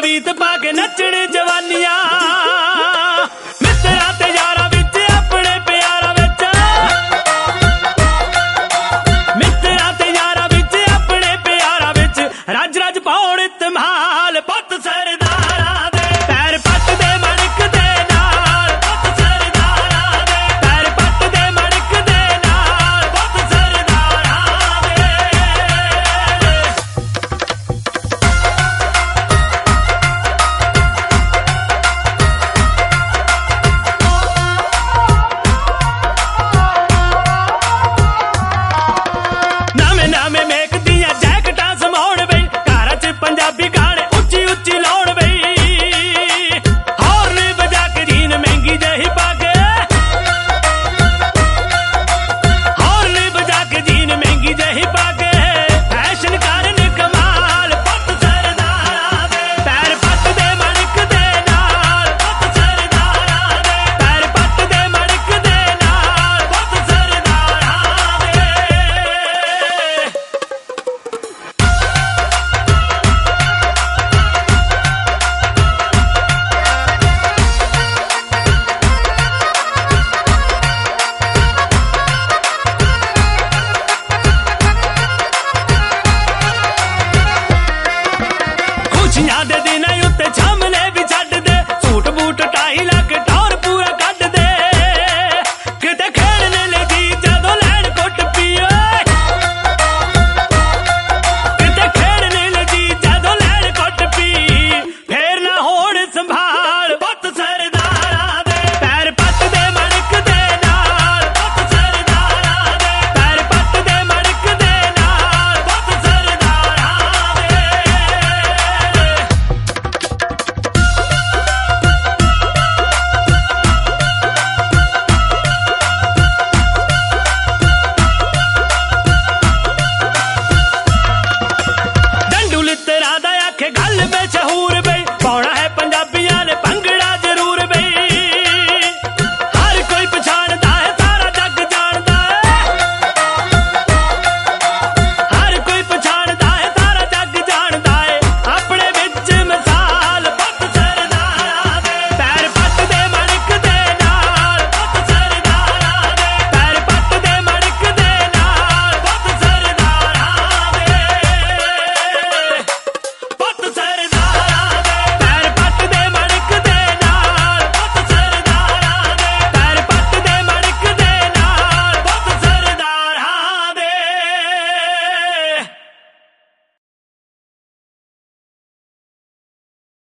प्रीत पाके नचण जवानियां मित्रा ते यारा विच अपने प्यारा विच मित्रा ते यारा विच अपने प्यारा विच रज रज पाउण धमाल पुत सरदारा दे पैर पट दे मणक दे नाल पुत सरदारा दे पैर पट दे मणक दे नाल पुत सरदारा दे नामे नामे मेक दियां जैकटां समाउण बई घरां च पंजाबी गाने उच्ची उच्ची लाउण बई हॉर्न बजा के जीन महंगी जही पाके हॉर्न बजा के जीन महंगी जही पाके फैशन करन कमाल पुत सरदारा दे पैर पट दे मणक दे नाल पुत सरदारा दे पैर पट दे मणक दे नाल पुत सरदारा दे खुशियां दे दिनां उत्ते छामले भी छड्ड दे सूट बूट टाई ला के टौर पूरा कड्ड दे किते खेड़ने लगी जदों लैन कुट पीए किते खेड़ने लगी जदों लैन कुट पी फेर ना होण संभाल पुत सरदारा दे पैर पट दे मणक दे नाल पुत सरदारा दे पैर पट दे मणक दे नाल पुत सरदारा दे डंडू लित्तरा दा आखे गल मशहूर